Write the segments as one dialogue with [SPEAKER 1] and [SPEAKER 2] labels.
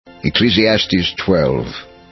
[SPEAKER 1] Ecclesiastes 12.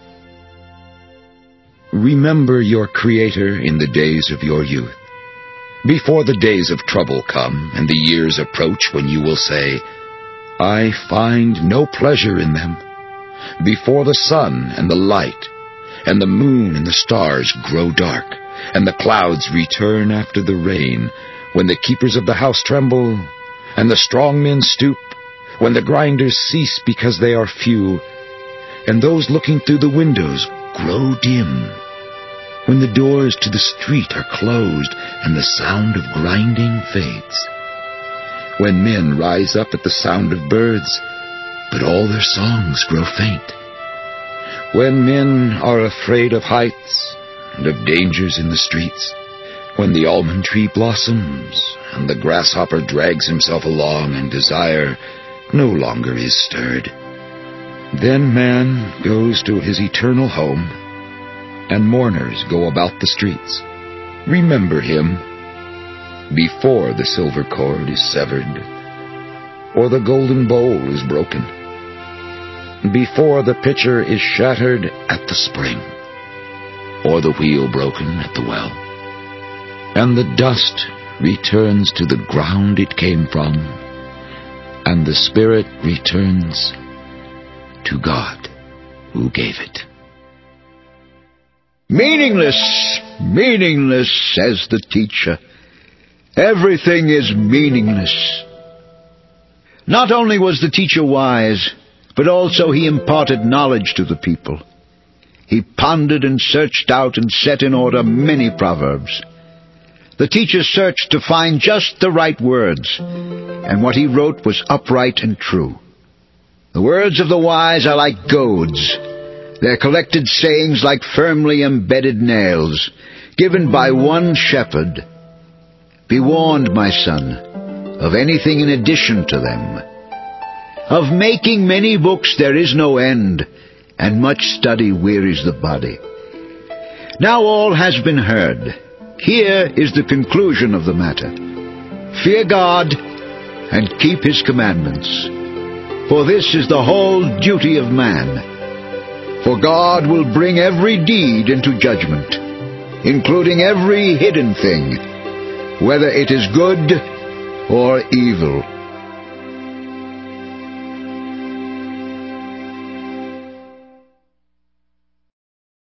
[SPEAKER 2] Remember your Creator in the days of your youth, before the days of trouble come and the years approach when you will say, I find no pleasure in them. Before the sun and the light, and the moon and the stars grow dark, and the clouds return after the rain, when the keepers of the house tremble, and the strong men stoop, when the grinders cease because they are few, and those looking through the windows grow dim, when the doors to the street are closed, and the sound of grinding fades, when men rise up at the sound of birds, but all their songs grow faint, when men are afraid of heights and of dangers in the streets, when the almond tree blossoms and the grasshopper drags himself along and desire no longer is stirred. Then man goes to his eternal home, and mourners go about the streets. Remember him before the silver cord is severed, or the golden bowl is broken, before the pitcher is shattered at the spring, or the wheel broken at the well, and the dust returns to the ground it came from, and the spirit returns to God who gave it.
[SPEAKER 1] Meaningless, meaningless, says the teacher. Everything is meaningless. Not only was the teacher wise, but also he imparted knowledge to the people. He pondered and searched out and set in order many proverbs. The teacher searched to find just the right words, and what he wrote was upright and true. The words of the wise are like goads, their collected sayings like firmly embedded nails, given by one shepherd. Be warned, my son, of anything in addition to them. Of making many books there is no end, and much study wearies the body. Now all has been heard. Here is the conclusion of the matter. Fear God, and keep His commandments. For this is the whole duty of man. For God will bring every deed into judgment, including every hidden thing, whether it is good or evil.